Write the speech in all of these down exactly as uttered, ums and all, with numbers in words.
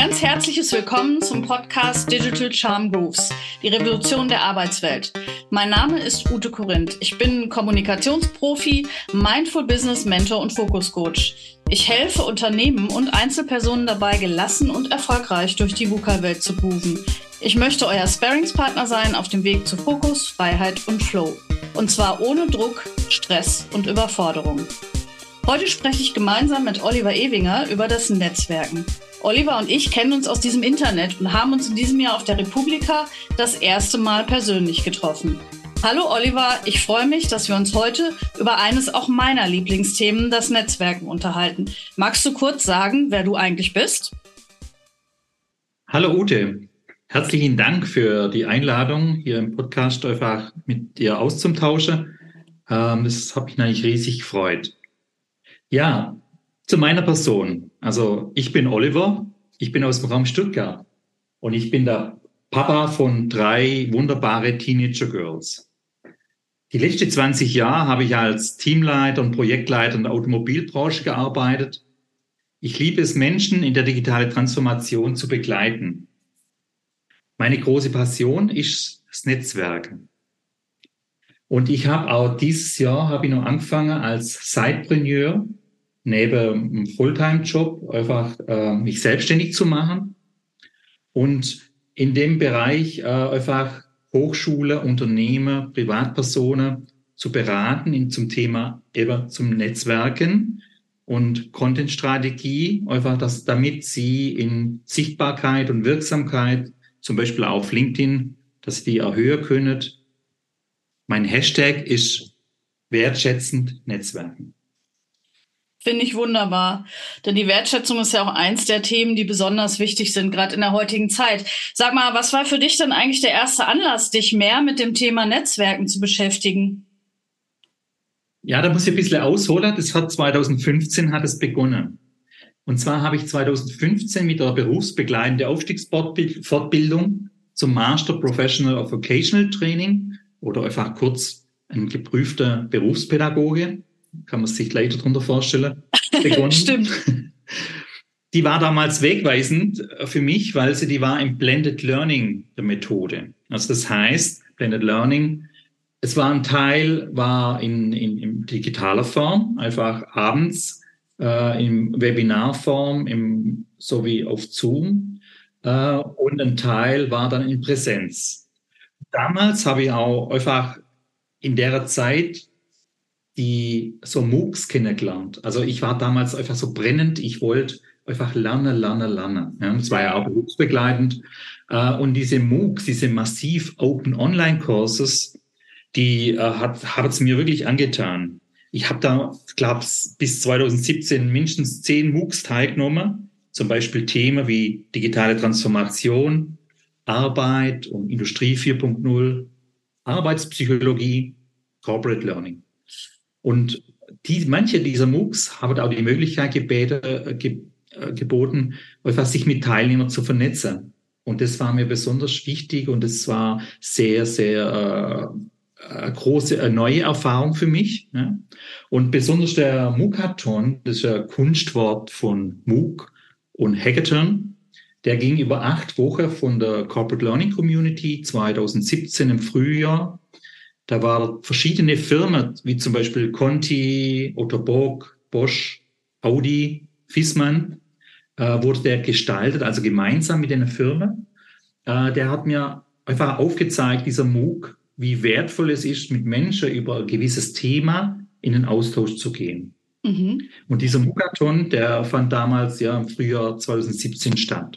ganz herzliches Willkommen zum Podcast Digital Charm Grooves, die Revolution der Arbeitswelt. Mein Name ist Ute Korinth. Ich bin Kommunikationsprofi, Mindful Business Mentor und Focus Coach. Ich helfe Unternehmen und Einzelpersonen dabei, gelassen und erfolgreich durch die VUCA-Welt zu grooven. Ich möchte euer Sparringspartner sein auf dem Weg zu Fokus, Freiheit und Flow. Und zwar ohne Druck, Stress und Überforderung. Heute spreche ich gemeinsam mit Oliver Ewinger über das Netzwerken. Oliver und ich kennen uns aus diesem Internet und haben uns in diesem Jahr auf der Republika das erste Mal persönlich getroffen. Hallo Oliver, ich freue mich, dass wir uns heute über eines auch meiner Lieblingsthemen, das Netzwerken, unterhalten. Magst du kurz sagen, wer du eigentlich bist? Hallo Ute, herzlichen Dank für die Einladung, hier im Podcast einfach mit dir auszutauschen. Ähm, das hat mich natürlich riesig gefreut. Ja, zu meiner Person. Also ich bin Oliver, ich bin aus dem Raum Stuttgart und ich bin der Papa von drei wunderbare Teenager Girls. Die letzten zwanzig Jahre habe ich als Teamleiter und Projektleiter in der Automobilbranche gearbeitet. Ich liebe es, Menschen in der digitalen Transformation zu begleiten. Meine große Passion ist das Netzwerken. Und ich habe auch dieses Jahr habe ich noch angefangen als Sidepreneur, neben einem Fulltime-Job einfach äh, mich selbstständig zu machen und in dem Bereich äh, einfach Hochschule, Unternehmen, Privatpersonen zu beraten in, zum Thema eben zum Netzwerken und Content-Strategie, einfach das, damit sie in Sichtbarkeit und Wirksamkeit, zum Beispiel auf LinkedIn, dass die erhöhen können. Mein Hashtag ist wertschätzend Netzwerken. Finde ich wunderbar, denn die Wertschätzung ist ja auch eins der Themen, die besonders wichtig sind, gerade in der heutigen Zeit. Sag mal, was war für dich denn eigentlich der erste Anlass, dich mehr mit dem Thema Netzwerken zu beschäftigen? Ja, da muss ich ein bisschen ausholen. Das hat zwanzig fünfzehn hat es begonnen. Und zwar habe ich zwanzig fünfzehn mit der berufsbegleitenden Aufstiegsfortbildung zum Master Professional of Vocational Training oder einfach kurz ein geprüfter Berufspädagoge, kann man sich leider darunter vorstellen, begonnen. Stimmt. Die war damals wegweisend für mich, weil sie die war im Blended Learning der Methode. Also das heißt, Blended Learning, es war ein Teil, war in, in, in digitaler Form, einfach abends äh, in Webinarform, im, so wie auf Zoom, äh, und ein Teil war dann in Präsenz. Damals habe ich auch einfach in der Zeit die so MOOCs kennengelernt. Also ich war damals einfach so brennend, ich wollte einfach lernen, lernen, lernen. Ja, das war ja auch berufsbegleitend. Und diese MOOCs, diese massiv Open Online Courses, die hat hat es mir wirklich angetan. Ich habe da, glaube ich, bis zwanzig siebzehn mindestens zehn MOOCs teilgenommen, zum Beispiel Themen wie digitale Transformation, Arbeit und Industrie vier Punkt null, Arbeitspsychologie, Corporate Learning. Und die, manche dieser MOOCs haben auch die Möglichkeit gebeten, ge, geboten, einfach sich mit Teilnehmern zu vernetzen. Und das war mir besonders wichtig und das war sehr, sehr äh, eine große, eine neue Erfahrung für mich. Ja. Und besonders der MOOCathon, das ist ein Kunstwort von MOOC und Hackathon, der ging über acht Wochen von der Corporate Learning Community zwanzig siebzehn im Frühjahr. Da waren verschiedene Firmen, wie zum Beispiel Conti, Ottobock, Bosch, Audi, Viessmann, äh, wurde der gestaltet, also gemeinsam mit den Firmen. Äh, der hat mir einfach aufgezeigt, dieser MOOC, wie wertvoll es ist, mit Menschen über ein gewisses Thema in den Austausch zu gehen. Mhm. Und dieser MOOCathon, der fand damals ja im Frühjahr zwanzig siebzehn statt.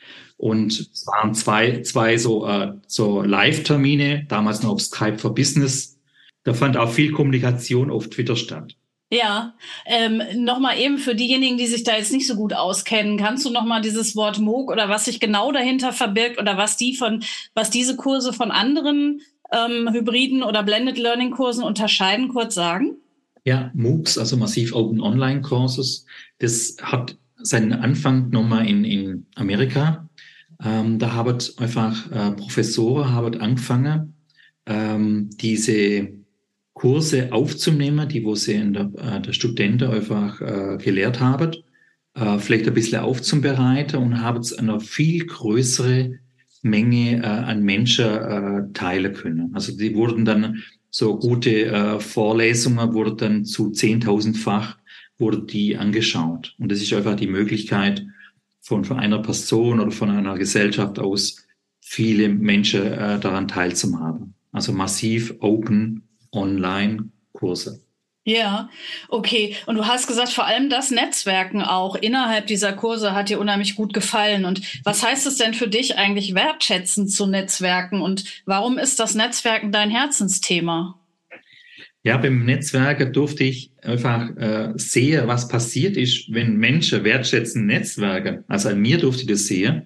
Und es waren zwei, zwei so, äh, so Live-Termine, damals noch auf Skype for Business. Da fand auch viel Kommunikation auf Twitter statt. Ja, ähm, nochmal eben für diejenigen, die sich da jetzt nicht so gut auskennen, kannst du nochmal dieses Wort MOOC oder was sich genau dahinter verbirgt oder was die von, was diese Kurse von anderen ähm, Hybriden oder Blended Learning Kursen unterscheiden, kurz sagen? Ja, MOOCs, also Massive Open Online Courses, das hat seinen Anfang nochmal in, in Amerika. Ähm, da haben einfach äh, Professoren haben angefangen, ähm, diese Kurse aufzunehmen, die wo sie in der, äh, der Studenten einfach äh, gelehrt haben. Äh, äh, vielleicht ein bisschen aufzubereiten und habe es eine viel größere Menge äh, an Menschen äh, teilen können. Also die wurden dann, so gute äh, Vorlesungen wurden dann zu zehntausendfach wurde die angeschaut. Und das ist einfach die Möglichkeit, von, von einer Person oder von einer Gesellschaft aus viele Menschen äh, daran teilzuhaben. Also massiv Open Online Kurse. Ja, okay. Und du hast gesagt, vor allem das Netzwerken auch innerhalb dieser Kurse hat dir unheimlich gut gefallen. Und was heißt es denn für dich eigentlich, wertschätzend zu netzwerken? Und warum ist das Netzwerken dein Herzensthema? Ja, beim Netzwerken durfte ich einfach äh, sehen, was passiert ist, wenn Menschen wertschätzen Netzwerke. Also an mir durfte ich das sehen.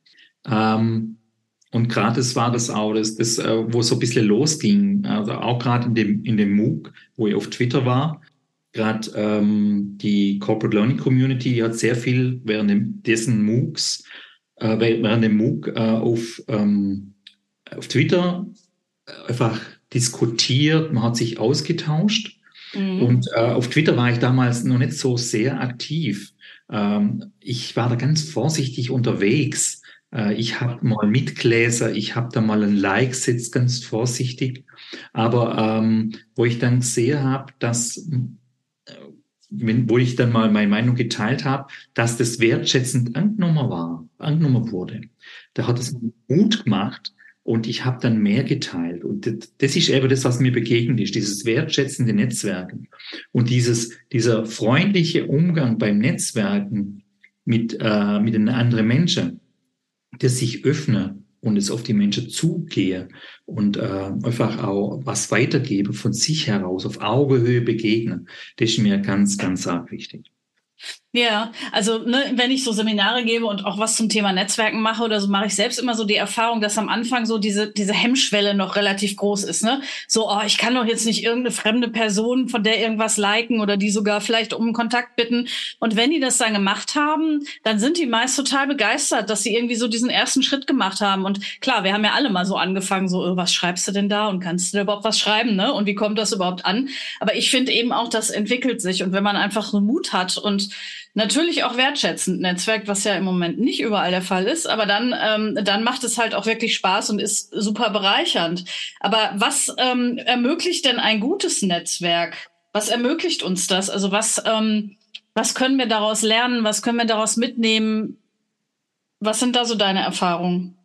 Ähm, und gerade das war das auch, das, das äh, wo es so ein bisschen losging. Also auch gerade in dem, in dem MOOC, wo ich auf Twitter war. Gerade ähm, die Corporate Learning Community hat sehr viel während dem, dessen MOOCs, äh, während dem MOOC äh, auf, ähm, auf Twitter einfach diskutiert, man hat sich ausgetauscht. Mhm. Und äh, auf Twitter war ich damals noch nicht so sehr aktiv. Ähm, ich war da ganz vorsichtig unterwegs. Äh, ich habe mal mitgelesen, ich habe da mal ein Like gesetzt, ganz vorsichtig. Aber ähm, wo ich dann gesehen habe, dass, äh, wenn, wo ich dann mal meine Meinung geteilt habe, dass das wertschätzend angenommen war, angenommen wurde, da hat es Mut gemacht. Und ich habe dann mehr geteilt. Und das ist eben das, was mir begegnet ist, dieses wertschätzende Netzwerken. Und dieses, dieser freundliche Umgang beim Netzwerken mit, äh, mit den anderen Menschen, das sich öffne und es auf die Menschen zugehe und äh, einfach auch was weitergebe von sich heraus, auf Augenhöhe begegnen, das ist mir ganz, ganz arg wichtig. Ja, also ne, wenn ich so Seminare gebe und auch was zum Thema Netzwerken mache oder so, mache ich selbst immer so die Erfahrung, dass am Anfang so diese diese Hemmschwelle noch relativ groß ist, ne? So, oh, ich kann doch jetzt nicht irgendeine fremde Person, von der irgendwas liken oder die sogar vielleicht um einen Kontakt bitten. Und wenn die das dann gemacht haben, dann sind die meist total begeistert, dass sie irgendwie so diesen ersten Schritt gemacht haben. Und klar, wir haben ja alle mal so angefangen, so, oh, was schreibst du denn da und kannst du da überhaupt was schreiben, ne? Und wie kommt das überhaupt an? Aber ich finde eben auch, das entwickelt sich. Und wenn man einfach so Mut hat und natürlich auch wertschätzend netzwerkt, was ja im Moment nicht überall der Fall ist, aber dann ähm, dann macht es halt auch wirklich Spaß und ist super bereichernd. Aber was ähm, ermöglicht denn ein gutes Netzwerk? Was ermöglicht uns das? Also was ähm, was können wir daraus lernen? Was können wir daraus mitnehmen? Was sind da so deine Erfahrungen?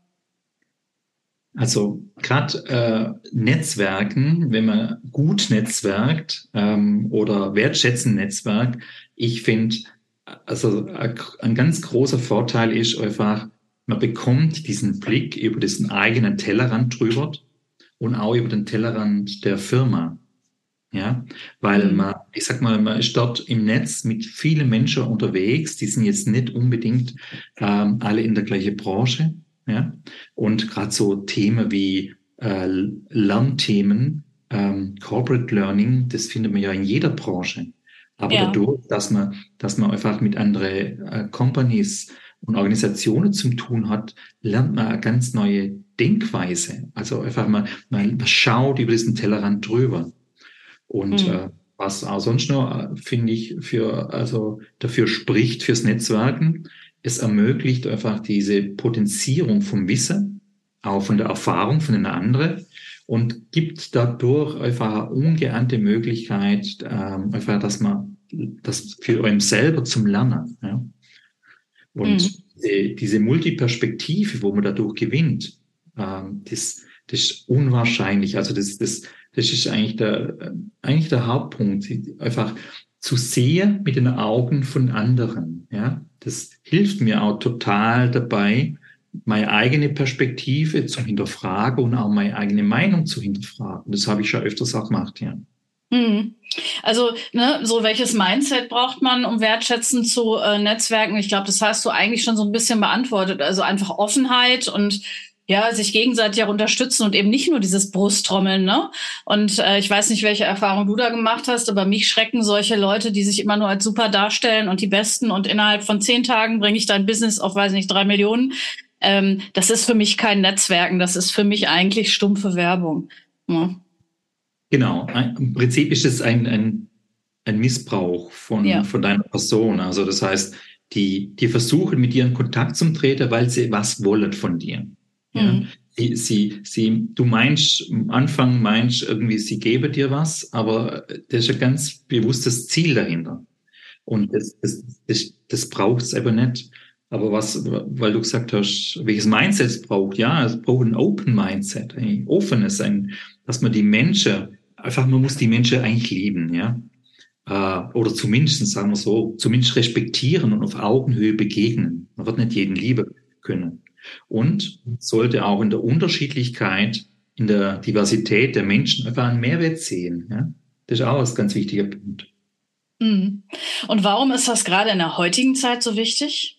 Also gerade äh, Netzwerken, wenn man gut netzwerkt ähm, oder wertschätzend netzwerkt, ich finde, also ein ganz großer Vorteil ist einfach, man bekommt diesen Blick über diesen eigenen Tellerrand drüber und auch über den Tellerrand der Firma. Ja, weil mhm. man, ich sag mal, man ist dort im Netz mit vielen Menschen unterwegs, die sind jetzt nicht unbedingt ähm, alle in der gleichen Branche. Ja, und gerade so Themen wie äh, Lernthemen, ähm, Corporate Learning, das findet man ja in jeder Branche. Aber ja. dadurch, dass man, dass man einfach mit anderen äh, Companies und Organisationen zu tun hat, lernt man eine ganz neue Denkweise. Also einfach mal, man schaut über diesen Tellerrand drüber. Und mhm. äh, was auch sonst noch, finde ich, für, also dafür spricht fürs Netzwerken, es ermöglicht einfach diese Potenzierung vom Wissen, auch von der Erfahrung von den anderen, und gibt dadurch einfach eine ungeahnte Möglichkeit, ähm, einfach, dass man das für einen selber zum Lernen. Ja? Und mhm. die, diese Multiperspektive, wo man dadurch gewinnt, ähm, das, das ist unwahrscheinlich. Also das, das, das ist eigentlich der, eigentlich der Hauptpunkt, einfach zu sehen mit den Augen von anderen. Ja, das hilft mir auch total dabei, meine eigene Perspektive zu hinterfragen und auch meine eigene Meinung zu hinterfragen. Das habe ich schon öfters auch gemacht, ja. Mhm. Also, ne, so welches Mindset braucht man, um wertschätzend zu äh, netzwerken? Ich glaube, das hast du eigentlich schon so ein bisschen beantwortet. Also einfach Offenheit und ja, sich gegenseitig auch unterstützen und eben nicht nur dieses Brusttrommeln, ne? Und äh, ich weiß nicht, welche Erfahrung du da gemacht hast, aber mich schrecken solche Leute, die sich immer nur als super darstellen und die Besten und innerhalb von zehn Tagen bringe ich dein Business auf, weiß nicht, drei Millionen. Ähm, das ist für mich kein Netzwerken, das ist für mich eigentlich stumpfe Werbung. Ja. Genau, im Prinzip ist es ein, ein, ein Missbrauch von, ja. von deiner Person. Also das heißt, die, die versuchen, mit dir in Kontakt zu treten, weil sie was wollen von dir. Ja? Mhm. Sie, sie, sie, du meinst, am Anfang meinst irgendwie, sie geben dir was, aber das ist ein ganz bewusstes Ziel dahinter. Und das, das, das, das braucht es eben nicht. Aber was, weil du gesagt hast, welches Mindset es braucht, ja, es braucht ein Open Mindset, ein offenes, ein, dass man die Menschen, einfach, man muss die Menschen eigentlich lieben, ja. Äh, oder zumindest, sagen wir so, zumindest respektieren und auf Augenhöhe begegnen. Man wird nicht jeden lieben können. Und sollte auch in der Unterschiedlichkeit, in der Diversität der Menschen einfach einen Mehrwert sehen, ja. Das ist auch ein ganz wichtiger Punkt. Mhm. Und warum ist das gerade in der heutigen Zeit so wichtig?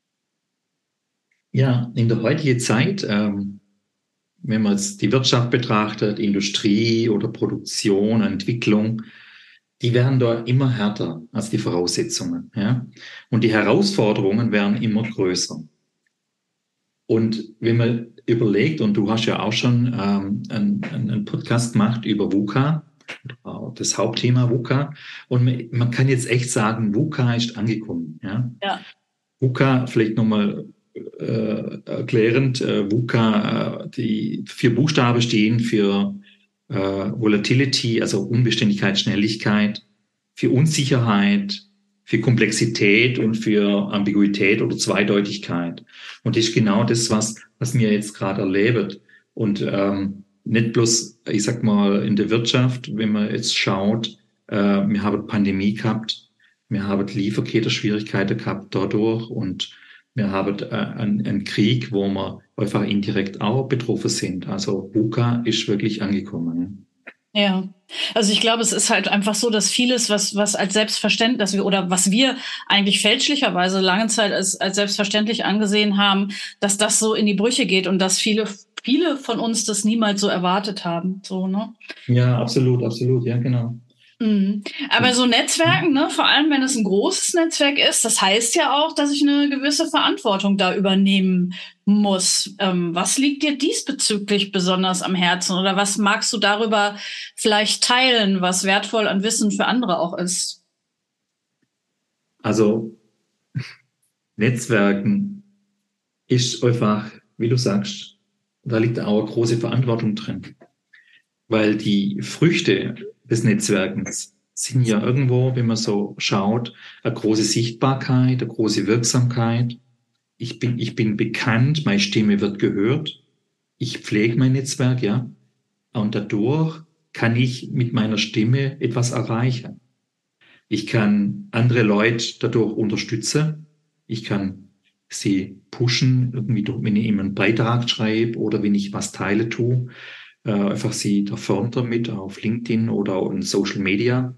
Ja, in der heutigen Zeit, ähm, wenn man jetzt die Wirtschaft betrachtet, Industrie oder Produktion, Entwicklung, die werden da immer härter als die Voraussetzungen. Ja? Und die Herausforderungen werden immer größer. Und wenn man überlegt, und du hast ja auch schon ähm, einen, einen Podcast gemacht über VUCA, das Hauptthema VUCA, und man, man kann jetzt echt sagen, VUCA ist angekommen. Ja? Ja. VUCA, vielleicht nochmal äh, erklärend, äh, VUCA, äh, die vier Buchstaben stehen für äh, Volatility, also Unbeständigkeit, Schnelligkeit, für Unsicherheit, für Komplexität und für Ambiguität oder Zweideutigkeit. Und das ist genau das, was, was wir jetzt gerade erleben. Und ähm, nicht bloß, ich sag mal, in der Wirtschaft, wenn man jetzt schaut, äh, wir haben Pandemie gehabt, wir haben Lieferkettenschwierigkeiten gehabt dadurch und wir haben äh, einen, einen Krieg, wo wir einfach indirekt auch betroffen sind. Also VUCA ist wirklich angekommen. Ja. Ja, also ich glaube, es ist halt einfach so, dass vieles, was, was als selbstverständlich, dass wir, oder was wir eigentlich fälschlicherweise lange Zeit als, als selbstverständlich angesehen haben, dass das so in die Brüche geht und dass viele, viele von uns das niemals so erwartet haben, so, ne? Ja, absolut, absolut, ja, genau. Mhm. Aber so Netzwerken, ne, vor allem wenn es ein großes Netzwerk ist, das heißt ja auch, dass ich eine gewisse Verantwortung da übernehmen muss. Ähm, was liegt dir diesbezüglich besonders am Herzen oder was magst du darüber vielleicht teilen, was wertvoll an Wissen für andere auch ist? Also Netzwerken ist einfach, wie du sagst, da liegt auch eine große Verantwortung drin, weil die Früchte des Netzwerkens sind ja irgendwo, wenn man so schaut, eine große Sichtbarkeit, eine große Wirksamkeit. Ich bin, ich bin bekannt, meine Stimme wird gehört. Ich pflege mein Netzwerk, ja. Und dadurch kann ich mit meiner Stimme etwas erreichen. Ich kann andere Leute dadurch unterstützen. Ich kann sie pushen, irgendwie, wenn ich ihm einen Beitrag schreibe oder wenn ich was teile tue. Äh, einfach sie da fördern mit auf LinkedIn oder in Social Media.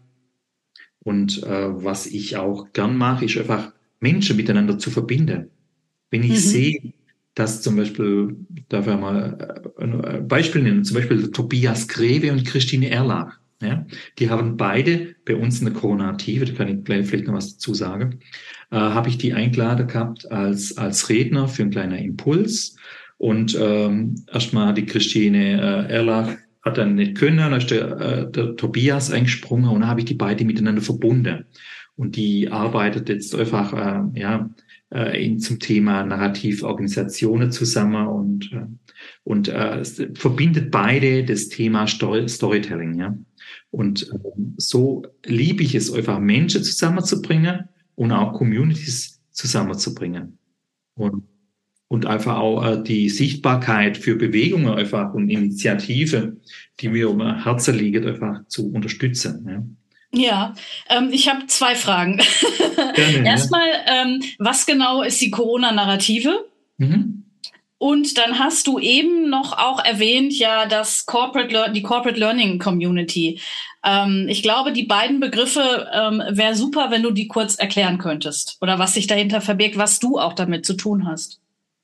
Und äh, was ich auch gern mache, ist einfach Menschen miteinander zu verbinden. Wenn ich mhm. sehe, dass zum Beispiel, darf ich mal ein Beispiel nennen, zum Beispiel Tobias Greve und Christine Erlach. Ja, die haben beide bei uns in der Koronative, da kann ich gleich vielleicht noch was dazu sagen, äh, habe ich die eingeladen gehabt als, als Redner für einen kleinen Impuls. Und ähm, erstmal die Christine äh, Erlach hat dann nicht können, dann ist der, äh, der Tobias eingesprungen und dann habe ich die beiden miteinander verbunden. Und die arbeitet jetzt einfach äh, ja äh, in, zum Thema Narrativorganisationen zusammen und äh, und äh, verbindet beide das Thema Story, Storytelling, ja. Und äh, so liebe ich es, einfach Menschen zusammenzubringen und auch Communities zusammenzubringen. Und und einfach auch äh, die Sichtbarkeit für Bewegungen einfach und Initiative, die mir um Herzen liegen, einfach zu unterstützen. Ja. Ja, ähm, ich habe zwei Fragen. Gerne, Erstmal, ja. ähm, was genau ist die Corona-Narrative? Mhm. Und dann hast du eben noch auch erwähnt, ja, das Corporate, die Corporate Learning Community. Ähm, ich glaube, die beiden Begriffe ähm, wäre super, wenn du die kurz erklären könntest. Oder was sich dahinter verbirgt, was du auch damit zu tun hast.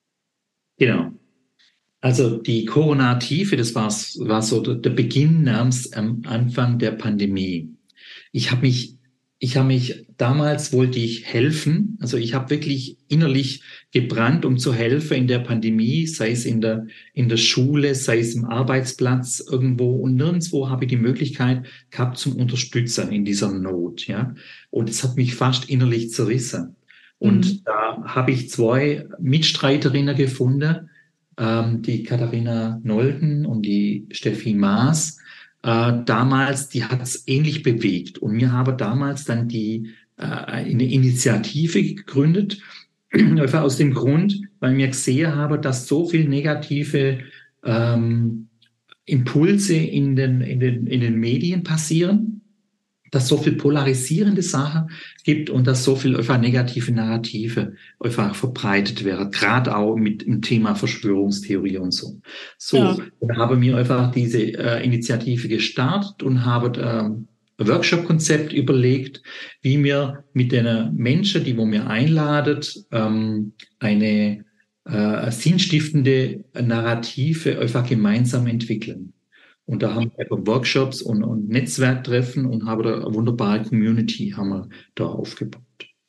Genau. Also die Corona-Tiefe, das war, war so der Beginn namens am Anfang der Pandemie. Ich habe mich, ich habe mich, damals wollte ich helfen, also ich habe wirklich innerlich gebrannt, um zu helfen in der Pandemie, sei es in der, in der Schule, sei es im Arbeitsplatz irgendwo und nirgendwo habe ich die Möglichkeit gehabt zum Unterstützen in dieser Not, ja. Und es hat mich fast innerlich zerrissen. Und Mhm. da habe ich zwei Mitstreiterinnen gefunden, ähm, die Katharina Nolden und die Steffi Maas. Äh, damals, die hat es ähnlich bewegt. Und wir haben damals dann die äh, eine Initiative gegründet, einfach aus dem Grund, weil wir gesehen haben, dass so viel negative ähm, Impulse in den, in den, in den Medien passieren, dass so viel polarisierende Sachen gibt und dass so viel einfach negative Narrative einfach verbreitet werden, gerade auch mit dem Thema Verschwörungstheorie und so. Ja. So, dann haben wir einfach diese äh, Initiative gestartet und haben ähm, ein Workshop-Konzept überlegt, wie wir mit den Menschen, die wo wir einladen, ähm, eine äh, sinnstiftende Narrative einfach gemeinsam entwickeln. Und da haben wir einfach Workshops und, und Netzwerktreffen und haben da eine wunderbare Community haben wir da aufgebaut.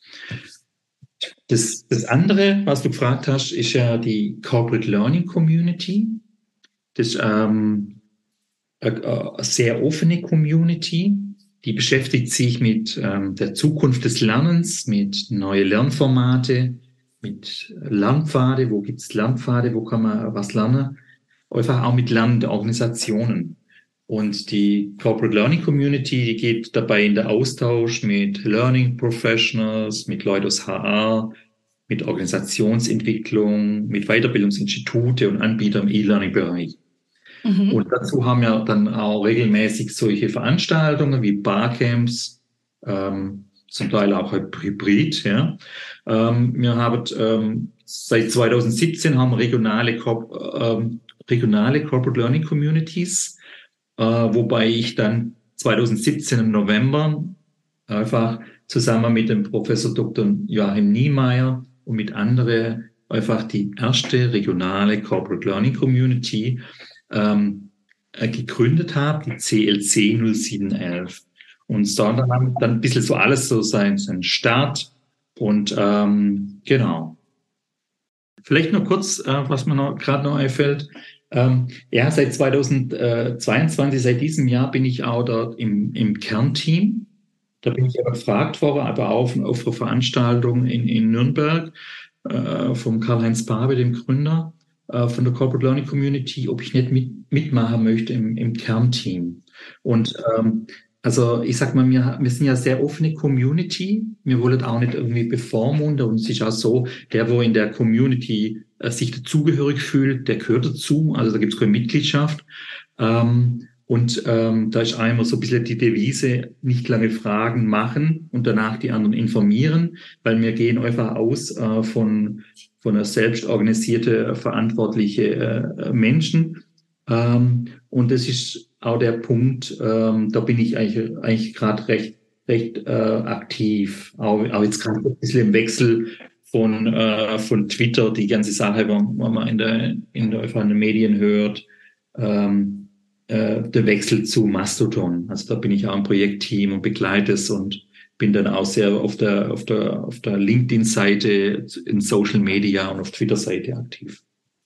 Das, das andere, was du gefragt hast, ist ja die Corporate Learning Community. Das ist ähm, eine, eine sehr offene Community. Die beschäftigt sich mit ähm, der Zukunft des Lernens, mit neuen Lernformate, mit Lernpfade. Wo gibt es Lernpfade? Wo kann man was lernen? Einfach auch mit lernenden Organisationen. Und die Corporate Learning Community, die geht dabei in den Austausch mit Learning Professionals, mit Leuten aus H R, mit Organisationsentwicklung, mit Weiterbildungsinstitute und Anbietern im E-Learning-Bereich. Mhm. Und dazu haben wir dann auch regelmäßig solche Veranstaltungen wie Barcamps, ähm, zum Teil auch hybrid. Ja. Ähm, wir haben ähm, seit zwanzig siebzehn haben wir regionale, ähm, regionale Corporate Learning Communities, äh, wobei ich dann zwanzig siebzehn im November einfach zusammen mit dem Professor Doktor Joachim Niemeyer und mit anderen einfach die erste regionale Corporate Learning Community ähm, äh, gegründet habe, die C L C null sieben elf. Und da haben dann ein bisschen so alles so sein, sein Start. Und ähm, genau. Vielleicht noch kurz, äh, was mir noch gerade noch einfällt. Ähm, ja, seit zwanzig zweiundzwanzig, seit diesem Jahr bin ich auch dort im, im Kernteam. Da bin ich aber gefragt worden, aber auch auf einer Veranstaltung in, in Nürnberg äh, vom Karl-Heinz Babe, dem Gründer äh, von der Corporate Learning Community, ob ich nicht mit, mitmachen möchte im, im Kernteam. Und ähm, also ich sag mal, wir, wir sind ja sehr offene Community. Wir wollen auch nicht irgendwie bevormunden. Und es ist auch so, der, wo in der Community äh, sich dazugehörig fühlt, der gehört dazu. Also da gibt es keine Mitgliedschaft. Ähm, und ähm, da ist einmal so ein bisschen die Devise, nicht lange Fragen machen und danach die anderen informieren, weil wir gehen einfach aus äh, von, von einer selbst organisierte, verantwortliche äh, Menschen. Ähm, und das ist auch der Punkt, ähm, da bin ich eigentlich, eigentlich gerade recht, recht äh, aktiv. Auch, auch jetzt gerade ein bisschen im Wechsel von, äh, von Twitter, die ganze Sache, wenn man in der, in der, in den Medien hört, ähm, äh, der Wechsel zu Mastodon. Also da bin ich auch im Projektteam und begleite es und bin dann auch sehr auf der, auf der, auf der LinkedIn-Seite, in Social Media und auf Twitter-Seite aktiv.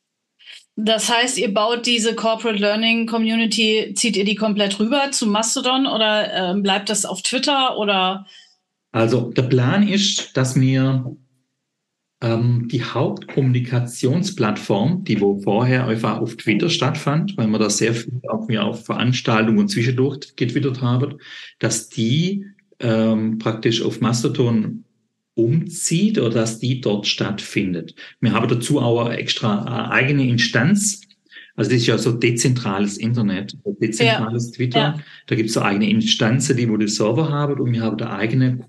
Das heißt, ihr baut diese Corporate Learning Community, zieht ihr die komplett rüber zu Mastodon oder äh, bleibt das auf Twitter oder? Also der Plan ist, dass wir ähm, die Hauptkommunikationsplattform, die wo vorher einfach auf Twitter stattfand, weil wir da sehr viel auch mir auf Veranstaltungen und zwischendurch getwittert haben, dass die ähm, praktisch auf Mastodon umzieht oder dass die dort stattfindet. Wir haben dazu auch eine extra eine eigene Instanz. Also das ist ja so dezentrales Internet, dezentrales ja. Twitter. Ja. Da gibt es so eigene Instanzen, die wo die Server haben und wir haben da eigene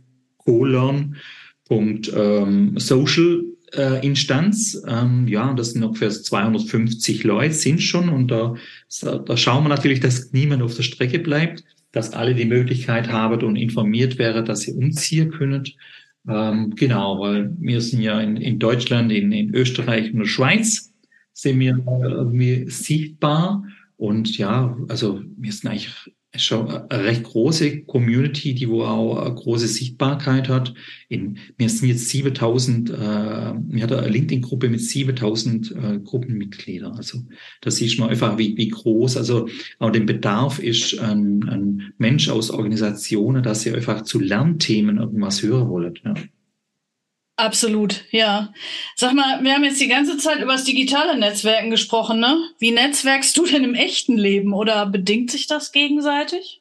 co-learn.social äh, Instanz. Ähm, ja, das sind ungefähr zweihundertfünfzig Leute sind schon und da, da schauen wir natürlich, dass niemand auf der Strecke bleibt, dass alle die Möglichkeit haben und informiert wäre, dass sie umziehen können. Ähm, genau, weil wir sind ja in, in Deutschland, in, in Österreich und der Schweiz sind wir irgendwie sichtbar und ja, also wir sind eigentlich schon eine recht große Community, die wo auch eine große Sichtbarkeit hat. In, wir sind jetzt siebentausend, äh, wir hatten eine LinkedIn-Gruppe mit siebentausend äh, Gruppenmitgliedern. Also da sieht man einfach, wie, wie groß, also auch den Bedarf ist ein, ein Mensch aus Organisationen, dass sie einfach zu Lernthemen irgendwas hören wollen. Ja. Absolut, ja. Sag mal, wir haben jetzt die ganze Zeit über das digitale Netzwerken gesprochen, ne? Wie netzwerkst du denn im echten Leben oder bedingt sich das gegenseitig?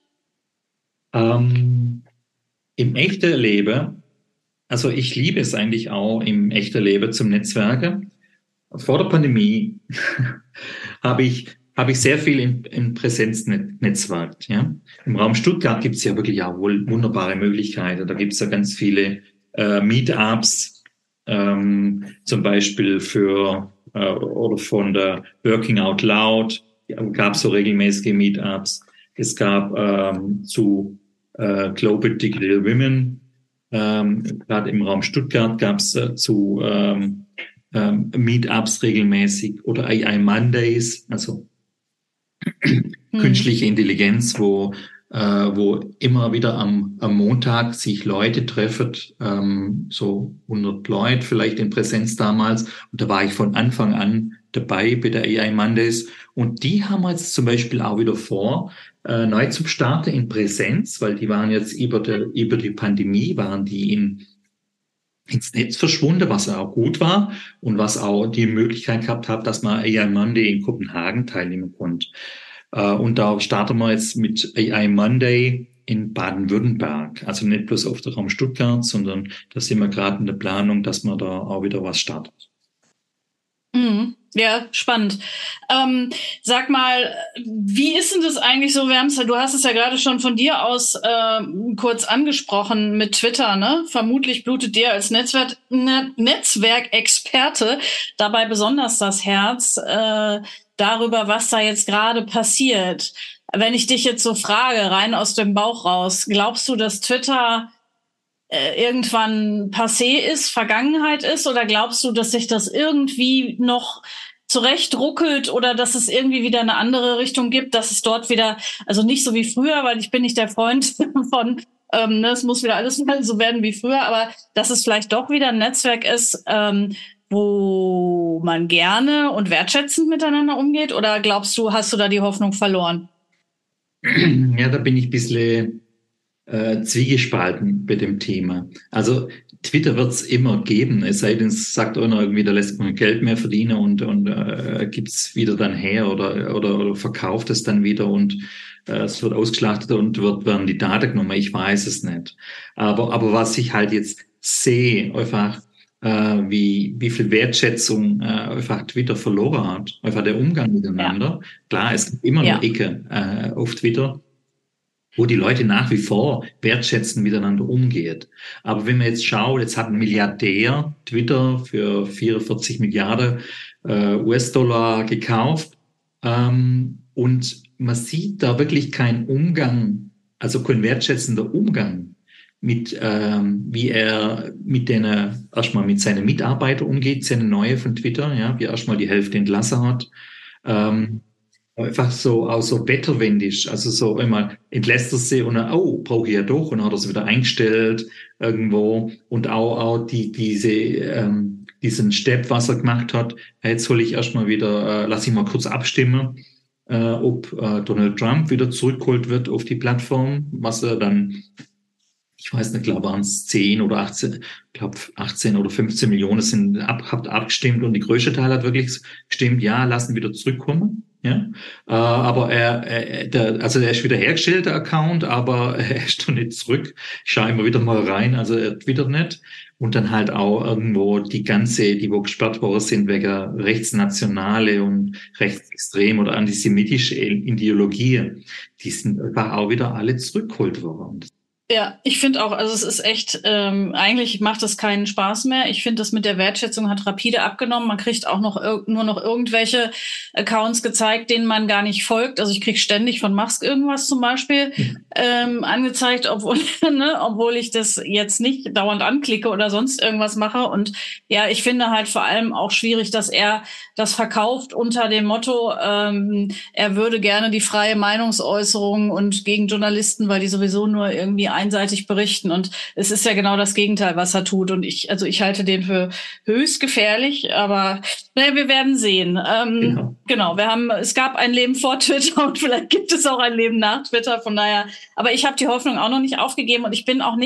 Ähm, Im echten Leben, also ich liebe es eigentlich auch im echten Leben zum Netzwerken. Vor der Pandemie habe ich, habe ich sehr viel in, in Präsenz netzwerkt. Ja? Im Raum Stuttgart gibt es ja wirklich auch wohl wunderbare Möglichkeiten. Da gibt es ja ganz viele äh, Meetups, ähm, zum Beispiel für äh, oder von der Working Out Loud gab es so regelmäßige Meetups. Es gab ähm, zu äh, Global Digital Women, ähm, gerade im Raum Stuttgart gab es äh, zu ähm, ähm, Meetups regelmäßig oder A I Mondays, also Hm. künstliche Intelligenz, wo äh, wo immer wieder am, am Montag sich Leute treffen, ähm, so hundert Leute vielleicht in Präsenz damals. Und da war ich von Anfang an dabei bei der A I Mondays. Und die haben wir jetzt zum Beispiel auch wieder vor, äh, neu zum Starten in Präsenz, weil die waren jetzt über, der, über die Pandemie, waren die in ins Netz verschwunden, was auch gut war und was auch die Möglichkeit gehabt hat, dass man A I Monday in Kopenhagen teilnehmen konnte. Und da starten wir jetzt mit A I Monday in Baden-Württemberg. Also nicht bloß auf der Raum Stuttgart, sondern da sind wir gerade in der Planung, dass man da auch wieder was startet. Mhm. Ja, spannend. Ähm, sag mal, wie ist denn das eigentlich so? Wir haben's ja, du hast es ja gerade schon von dir aus äh, kurz angesprochen mit Twitter, ne? Vermutlich blutet dir als Netzwerk, ne, Netzwerkexperte dabei besonders das Herz äh, darüber, was da jetzt gerade passiert. Wenn ich dich jetzt so frage, rein aus dem Bauch raus, glaubst du, dass Twitter äh, irgendwann passé ist, Vergangenheit ist, oder glaubst du, dass sich das irgendwie noch zurecht ruckelt oder dass es irgendwie wieder eine andere Richtung gibt, dass es dort wieder, also nicht so wie früher, weil ich bin nicht der Freund von, ähm, ne, es muss wieder alles mal so werden wie früher, aber dass es vielleicht doch wieder ein Netzwerk ist, ähm, wo man gerne und wertschätzend miteinander umgeht, oder glaubst du, hast du da die Hoffnung verloren? Ja, da bin ich ein bisschen äh, zwiegespalten bei dem Thema. Also Twitter wird es immer geben, es sei denn, es sagt einer irgendwie, da lässt man Geld mehr verdienen und, und äh, gibt es wieder dann her oder, oder, oder verkauft es dann wieder und äh, es wird ausgeschlachtet und wird werden die Daten genommen. Ich weiß es nicht. Aber, aber was ich halt jetzt sehe, einfach äh, wie, wie viel Wertschätzung äh, einfach Twitter verloren hat, einfach der Umgang miteinander. Ja. Klar, es gibt immer noch ja. Ecke äh, auf Twitter, wo die Leute nach wie vor wertschätzen miteinander umgeht. Aber wenn man jetzt schaut, jetzt hat ein Milliardär Twitter für vierundvierzig Milliarden äh, U S-Dollar gekauft ähm, und man sieht da wirklich keinen Umgang, also kein wertschätzender Umgang mit, ähm, wie er mit denen, erstmal mit seinen Mitarbeitern umgeht, seine neue von Twitter, ja, wie er erstmal die Hälfte entlassen hat. Ähm, Einfach so, auch so wetterwendisch, also so immer entlässt er sie und dann, oh, brauche ich ja doch, und dann hat er sie wieder eingestellt irgendwo und auch, auch die, diese, ähm, diesen Step, was er gemacht hat, jetzt soll ich erstmal wieder, äh, lass ich mal kurz abstimmen, äh, ob äh, Donald Trump wieder zurückgeholt wird auf die Plattform, was er dann, ich weiß nicht, glaube waren es zehn oder achtzehn, ich glaube achtzehn oder fünfzehn Millionen sind ab, habt abgestimmt und die größte Teil hat wirklich gestimmt, ja, lassen wieder zurückkommen. Ja, äh, aber er, er der, also er ist wieder hergestellt, der Account, aber er ist noch nicht zurück. Ich schaue immer wieder mal rein, also er twittert nicht. Und dann halt auch irgendwo die ganze, die wo gesperrt worden sind wegen rechtsnationale und rechtsextrem oder antisemitische Ideologie, die sind einfach auch wieder alle zurückgeholt worden. Ja, ich finde auch, also es ist echt, ähm, eigentlich macht es keinen Spaß mehr. Ich finde, das mit der Wertschätzung hat rapide abgenommen. Man kriegt auch noch nur noch irgendwelche Accounts gezeigt, denen man gar nicht folgt. Also ich krieg ständig von Musk irgendwas zum Beispiel ähm, angezeigt, obwohl, ne, obwohl ich das jetzt nicht dauernd anklicke oder sonst irgendwas mache. Und ja, ich finde halt vor allem auch schwierig, dass er das verkauft unter dem Motto, ähm, er würde gerne die freie Meinungsäußerung und gegen Journalisten, weil die sowieso nur irgendwie einseitig berichten, und es ist ja genau das Gegenteil, was er tut, und ich, also ich halte den für höchst gefährlich, aber naja, wir werden sehen. Ähm, genau. genau, wir haben, es gab ein Leben vor Twitter und vielleicht gibt es auch ein Leben nach Twitter, von daher, aber ich habe die Hoffnung auch noch nicht aufgegeben und ich bin auch nicht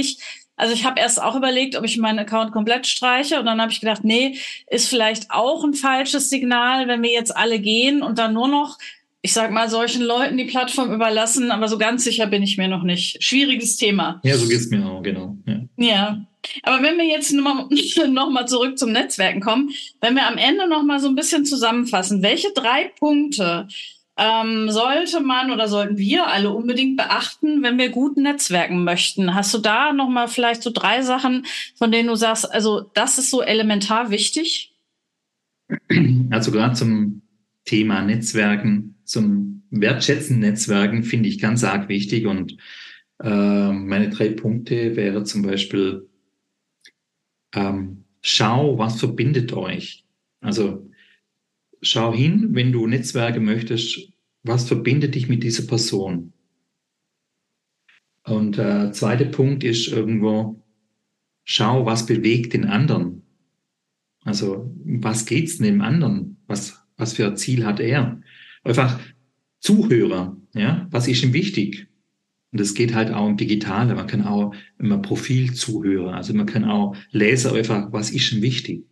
Also ich habe erst auch überlegt, ob ich meinen Account komplett streiche und dann habe ich gedacht, nee, ist vielleicht auch ein falsches Signal, wenn wir jetzt alle gehen und dann nur noch, ich sag mal, solchen Leuten die Plattform überlassen, aber so ganz sicher bin ich mir noch nicht. Schwieriges Thema. Ja, so geht's mir auch, genau. Ja, ja. Aber wenn wir jetzt nochmal noch mal zurück zum Netzwerken kommen, wenn wir am Ende nochmal so ein bisschen zusammenfassen, welche drei Punkte ähm, sollte man oder sollten wir alle unbedingt beachten, wenn wir gut netzwerken möchten? Hast du da nochmal vielleicht so drei Sachen, von denen du sagst, also das ist so elementar wichtig? Also gerade zum Thema Netzwerken, zum wertschätzenden Netzwerken finde ich ganz arg wichtig und äh, meine drei Punkte wäre zum Beispiel ähm, schau, was verbindet euch. Also schau hin, wenn du Netzwerke möchtest, was verbindet dich mit dieser Person? Und äh, zweiter Punkt ist irgendwo, schau, was bewegt den anderen. Also was geht's denn dem anderen? Was Was für ein Ziel hat er? Einfach Zuhörer, ja, was ist ihm wichtig? Und das geht halt auch im Digitalen. Man kann auch immer Profilzuhörer, also man kann auch lesen einfach, was ist ihm wichtig?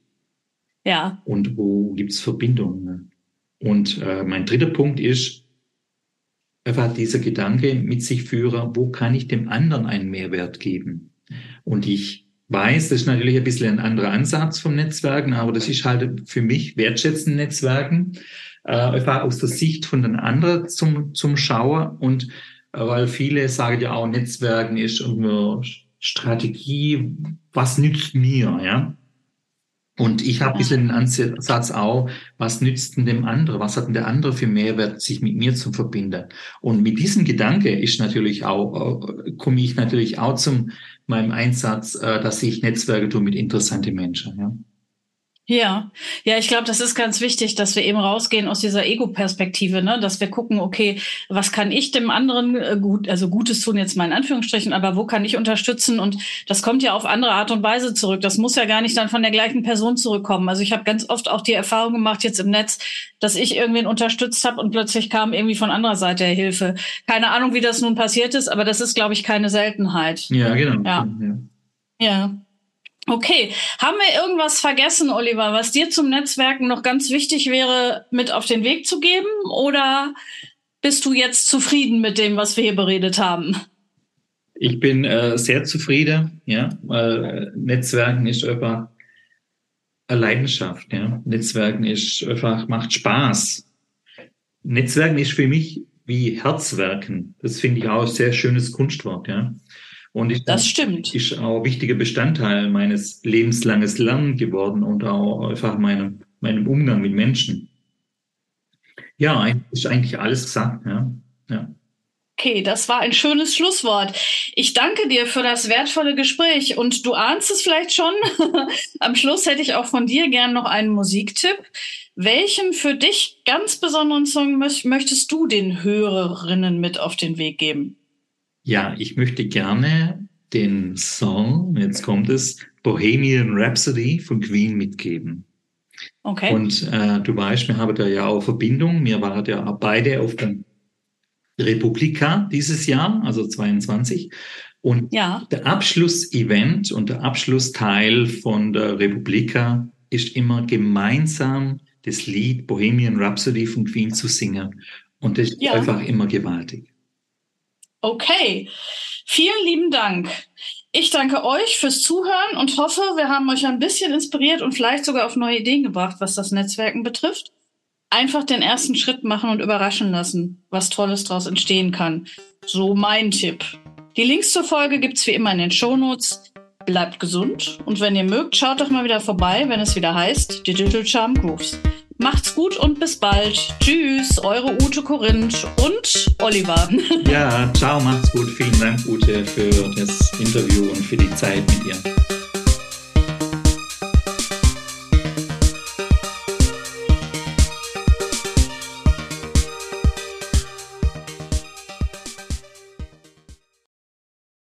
Ja. Und wo gibt's Verbindungen? Und äh, mein dritter Punkt ist, einfach dieser Gedanke mit sich führen, wo kann ich dem anderen einen Mehrwert geben? Und ich weiß, das ist natürlich ein bisschen ein anderer Ansatz vom Netzwerken, aber das ist halt für mich wertschätzend Netzwerken, äh, einfach aus der Sicht von den anderen zum, zum Schauen und äh, weil viele sagen ja auch, Netzwerken ist irgendeine Strategie, was nützt mir, ja? Und ich habe ein bisschen den Ansatz auch, was nützt denn dem anderen? Was hat denn der andere für Mehrwert, sich mit mir zu verbinden? Und mit diesem Gedanke ist natürlich auch, komme ich natürlich auch zum meinem Einsatz, dass ich Netzwerke tue mit interessanten Menschen, ja. Ja, ja, ich glaube, das ist ganz wichtig, dass wir eben rausgehen aus dieser Ego-Perspektive, ne, dass wir gucken, okay, was kann ich dem anderen äh, gut, also Gutes tun jetzt mal in Anführungsstrichen, aber wo kann ich unterstützen? Und das kommt ja auf andere Art und Weise zurück. Das muss ja gar nicht dann von der gleichen Person zurückkommen. Also ich habe ganz oft auch die Erfahrung gemacht jetzt im Netz, dass ich irgendwen unterstützt habe und plötzlich kam irgendwie von anderer Seite der Hilfe. Keine Ahnung, wie das nun passiert ist, aber das ist, glaube ich, keine Seltenheit. Ja, genau. Ja. Ja. ja. Okay, haben wir irgendwas vergessen, Oliver, was dir zum Netzwerken noch ganz wichtig wäre, mit auf den Weg zu geben? Oder bist du jetzt zufrieden mit dem, was wir hier beredet haben? Ich bin äh, sehr zufrieden, ja, weil äh, Netzwerken ist einfach eine Leidenschaft, ja. Netzwerken ist einfach, macht Spaß. Netzwerken ist für mich wie Herzwerken. Das finde ich auch ein sehr schönes Kunstwort, ja. Und ich, das stimmt. Ist auch ein wichtiger Bestandteil meines lebenslanges Lernen geworden und auch einfach meinem, meinem Umgang mit Menschen. Ja, ist eigentlich alles gesagt, ja. ja. Okay, das war ein schönes Schlusswort. Ich danke dir für das wertvolle Gespräch und du ahnst es vielleicht schon. Am Schluss hätte ich auch von dir gern noch einen Musiktipp. Welchen für dich ganz besonderen Song möchtest du den Hörerinnen mit auf den Weg geben? Ja, ich möchte gerne den Song, jetzt kommt es, Bohemian Rhapsody von Queen mitgeben. Okay. Und äh, du weißt, wir haben da ja auch Verbindung. Wir waren ja beide auf der Republika dieses Jahr, also zweiundzwanzig. Und ja. Der Abschlussevent und der Abschlussteil von der Republika ist immer gemeinsam das Lied Bohemian Rhapsody von Queen zu singen. Und das ist ja. einfach immer gewaltig. Okay, vielen lieben Dank. Ich danke euch fürs Zuhören und hoffe, wir haben euch ein bisschen inspiriert und vielleicht sogar auf neue Ideen gebracht, was das Netzwerken betrifft. Einfach den ersten Schritt machen und überraschen lassen, was Tolles daraus entstehen kann. So mein Tipp. Die Links zur Folge gibt's wie immer in den Shownotes. Bleibt gesund und wenn ihr mögt, schaut doch mal wieder vorbei, wenn es wieder heißt Digital Charm Grooves. Macht's gut und bis bald. Tschüss, eure Ute Korinth und Oliver. Ja, ciao, macht's gut. Vielen Dank, Ute, für das Interview und für die Zeit mit dir.